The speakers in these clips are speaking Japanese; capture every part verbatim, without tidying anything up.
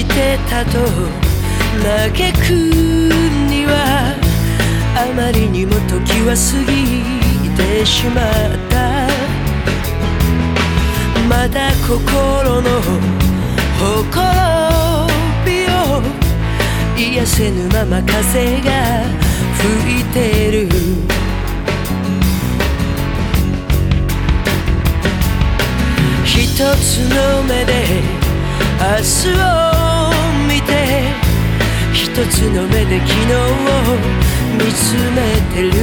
してたと嘆くにはあまりにも時は過ぎてしまった。まだ心のほころびを癒せぬまま風が吹いてる。一つの目で明日を見て、一つの目で昨日を見つめてる。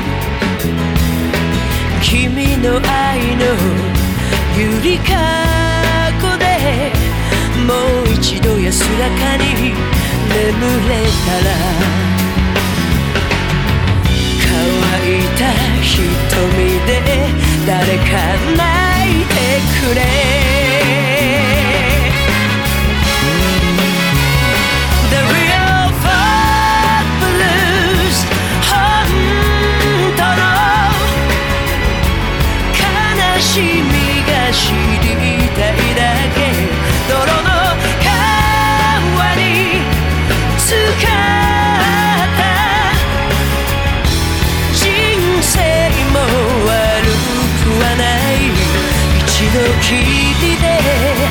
君の愛のゆりかごでもう一度安らかに眠れたら、乾いた瞳で誰か泣いてくれ。君が知りたいだけ、泥の川に浸かった人生も悪くはない。一度きりで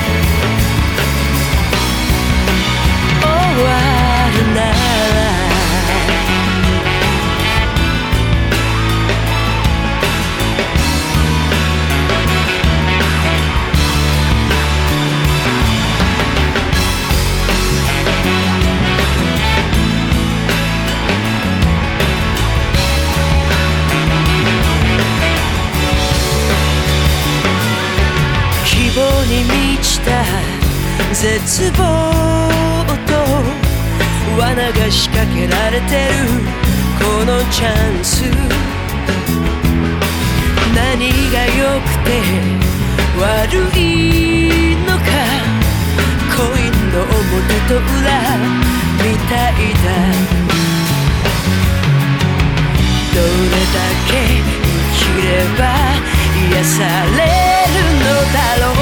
終わるならに満ちた絶望と罠が仕掛けられてるこのチャンス。何が良くて悪いのか、コインの表と裏みたいだ。どれだけ生きれば癒されるのだろう。